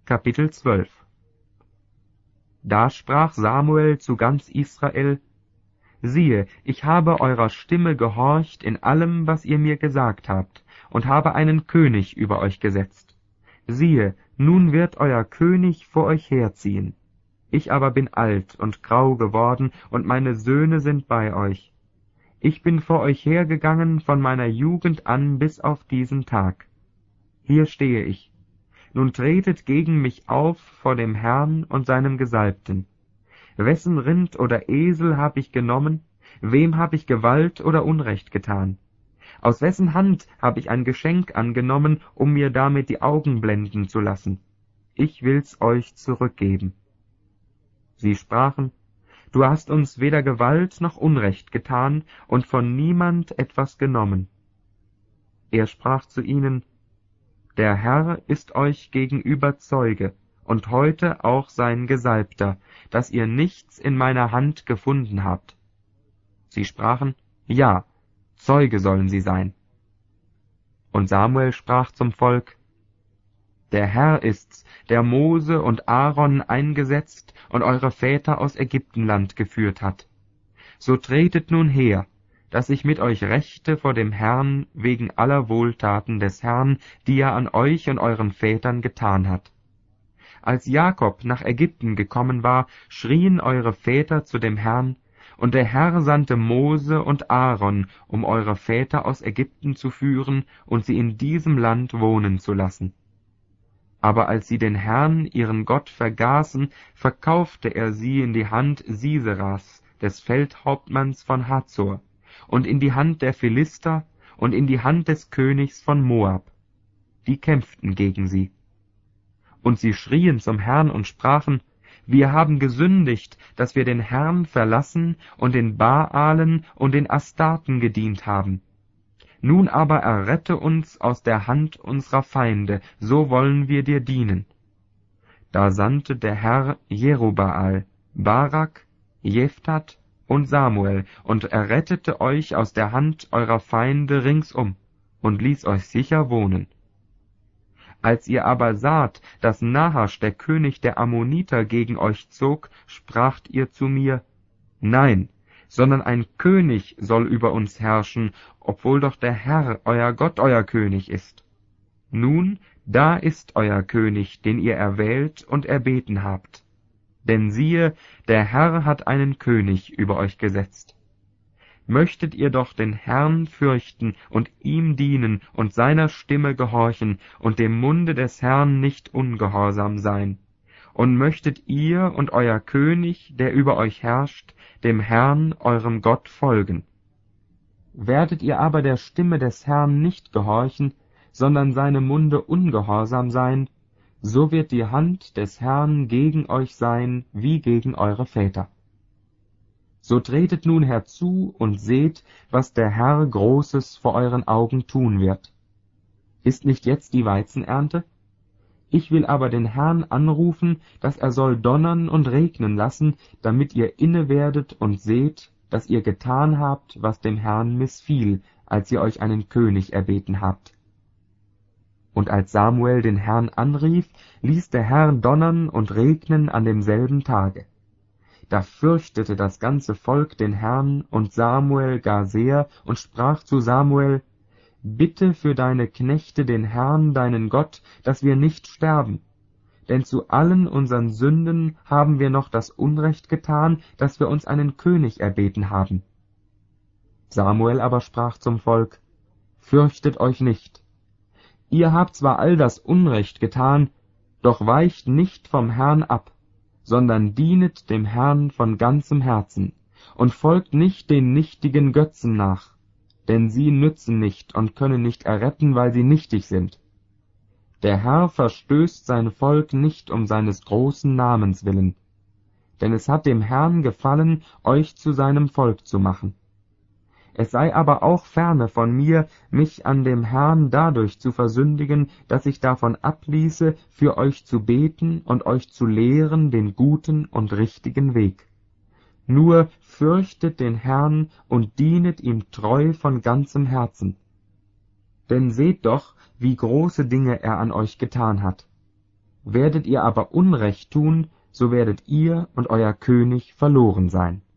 Kapitel 12. Da sprach Samuel zu ganz Israel: Siehe, ich habe eurer Stimme gehorcht in allem, was ihr mir gesagt habt, und habe einen König über euch gesetzt. Siehe, nun wird euer König vor euch herziehen. Ich aber bin alt und grau geworden, und meine Söhne sind bei euch. Ich bin vor euch hergegangen von meiner Jugend an bis auf diesen Tag. Hier stehe ich. Nun tretet gegen mich auf vor dem Herrn und seinem Gesalbten. Wessen Rind oder Esel hab ich genommen? Wem hab ich Gewalt oder Unrecht getan? Aus wessen Hand hab ich ein Geschenk angenommen, um mir damit die Augen blenden zu lassen? Ich will's euch zurückgeben. Sie sprachen: Du hast uns weder Gewalt noch Unrecht getan und von niemand etwas genommen. Er sprach zu ihnen: Der Herr ist euch gegenüber Zeuge und heute auch sein Gesalbter, dass ihr nichts in meiner Hand gefunden habt. Sie sprachen: Ja, Zeuge sollen sie sein. Und Samuel sprach zum Volk: Der Herr ist's, der Mose und Aaron eingesetzt und eure Väter aus Ägyptenland geführt hat. So tretet nun her, dass ich mit euch rechte vor dem Herrn wegen aller Wohltaten des Herrn, die er an euch und euren Vätern getan hat. Als Jakob nach Ägypten gekommen war, schrien eure Väter zu dem Herrn, und der Herr sandte Mose und Aaron, um eure Väter aus Ägypten zu führen und sie in diesem Land wohnen zu lassen. Aber als sie den Herrn, ihren Gott, vergaßen, verkaufte er sie in die Hand Siseras, des Feldhauptmanns von Hazor, und in die Hand der Philister und in die Hand des Königs von Moab. Die kämpften gegen sie. Und sie schrien zum Herrn und sprachen: Wir haben gesündigt, dass wir den Herrn verlassen und den Baalen und den Astarten gedient haben. Nun aber errette uns aus der Hand unserer Feinde, so wollen wir dir dienen. Da sandte der Herr Jerubbaal, Barak, Jephtat und Samuel und errettete euch aus der Hand eurer Feinde ringsum und ließ euch sicher wohnen. Als ihr aber saht, dass Nahasch, der König der Ammoniter, gegen euch zog, spracht ihr zu mir: Nein, sondern ein König soll über uns herrschen, obwohl doch der Herr, euer Gott, euer König ist. Nun, da ist euer König, den ihr erwählt und erbeten habt. Denn siehe, der Herr hat einen König über euch gesetzt. Möchtet ihr doch den Herrn fürchten und ihm dienen und seiner Stimme gehorchen und dem Munde des Herrn nicht ungehorsam sein. Und möchtet ihr und euer König, der über euch herrscht, dem Herrn, eurem Gott, folgen. Werdet ihr aber der Stimme des Herrn nicht gehorchen, sondern seinem Munde ungehorsam sein, so wird die Hand des Herrn gegen euch sein, wie gegen eure Väter. So tretet nun herzu und seht, was der Herr Großes vor euren Augen tun wird. Ist nicht jetzt die Weizenernte? Ich will aber den Herrn anrufen, dass er soll donnern und regnen lassen, damit ihr inne werdet und seht, dass ihr getan habt, was dem Herrn missfiel, als ihr euch einen König erbeten habt. Und als Samuel den Herrn anrief, ließ der Herr donnern und regnen an demselben Tage. Da fürchtete das ganze Volk den Herrn und Samuel gar sehr und sprach zu Samuel: Bitte für deine Knechte den Herrn, deinen Gott, dass wir nicht sterben. Denn zu allen unseren Sünden haben wir noch das Unrecht getan, dass wir uns einen König erbeten haben. Samuel aber sprach zum Volk: Fürchtet euch nicht. Ihr habt zwar all das Unrecht getan, doch weicht nicht vom Herrn ab, sondern dienet dem Herrn von ganzem Herzen und folgt nicht den nichtigen Götzen nach, denn sie nützen nicht und können nicht erretten, weil sie nichtig sind. Der Herr verstößt sein Volk nicht um seines großen Namens willen, denn es hat dem Herrn gefallen, euch zu seinem Volk zu machen. Es sei aber auch ferne von mir, mich an dem Herrn dadurch zu versündigen, dass ich davon abließe, für euch zu beten und euch zu lehren den guten und richtigen Weg. Nur fürchtet den Herrn und dienet ihm treu von ganzem Herzen. Denn seht doch, wie große Dinge er an euch getan hat. Werdet ihr aber Unrecht tun, so werdet ihr und euer König verloren sein.